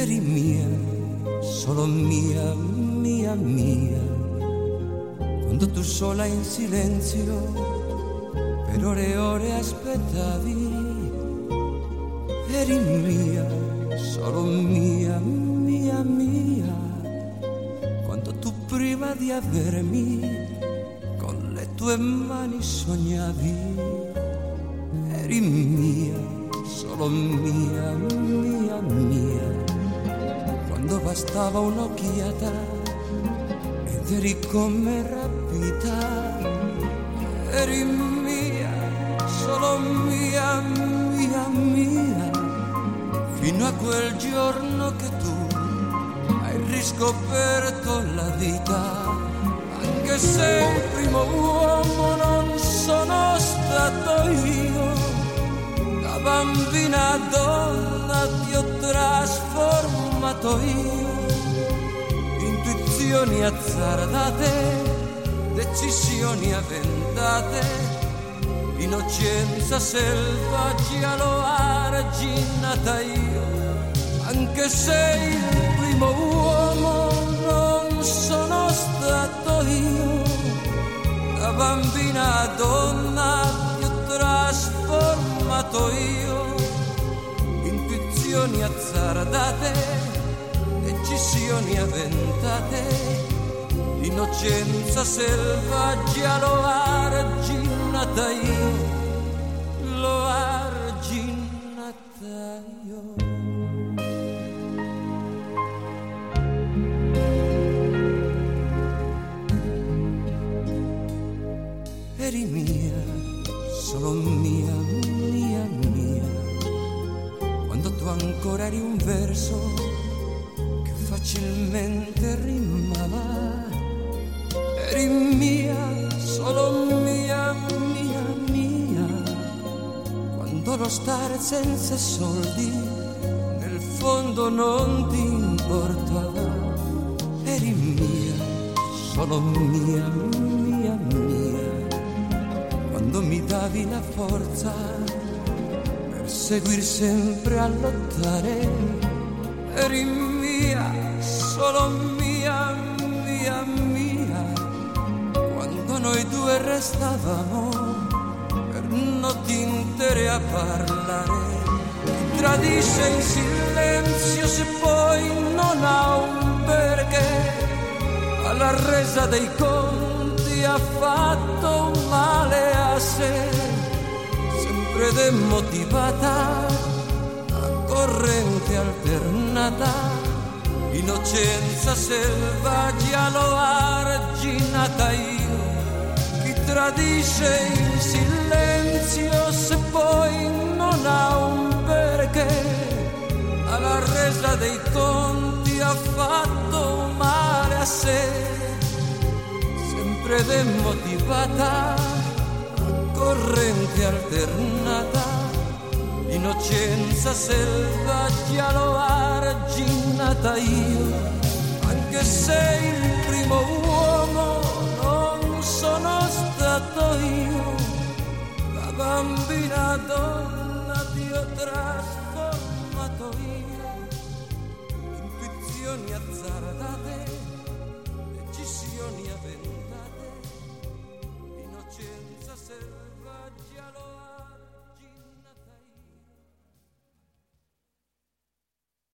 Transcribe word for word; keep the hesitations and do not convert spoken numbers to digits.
eri mia, solo mia, mia, mia. Quando tu sola in silenzio per ore e ore aspettavi, eri mia, solo mia, mia, mia. Quando tu prima di avermi con le tue mani sognavi, eri mia, solo mia, mia, mia. Quando bastava un'occhiata ed eri come rapita, eri mia, solo mia, mia, mia. Fino a quel giorno che tu hai riscoperto la vita, anche se il primo uomo non sono stato io. Da bambina a donna ti ho trasformato io. Intuizioni azzardate, decisioni avventate, innocenza selvaggia l'ho arginata io. Anche se il primo uomo non sono stato io. Da bambina a donna ti ho trasformato io. Intuizioni azzardate, decisioni avventate, innocenza selvaggia l'ho arginata io, l'ho arginata io. Eri mia, solo mia, mia, mia. Quando tu ancora eri un verso che facilmente rimava, eri mia, solo mia, mia, mia. Quando lo stare senza soldi nel fondo non ti importava, eri mia, solo mia, mia, mia. Quando mi davi la forza per seguir sempre a lottare, eri mia, solo mia, mia, mia. Quando noi due restavamo per notti intere a parlare, ti tradisce in silenzio se poi non ha un perché. Alla resa dei conti ha fatto un male a sé, sempre demotivata, a corrente alternata, innocenza selvaggia l'ho arginata io. Chi tradisce in silenzio se poi non ha un perché, alla resa dei conti ha fatto un male a sé, sempre demotivata, corrente alternata, innocenza selvaggia l'ho arginata io. Anche se il primo uomo non sono stato io, da bambina a donna ti ho trasformato io. Intuizioni azzardate,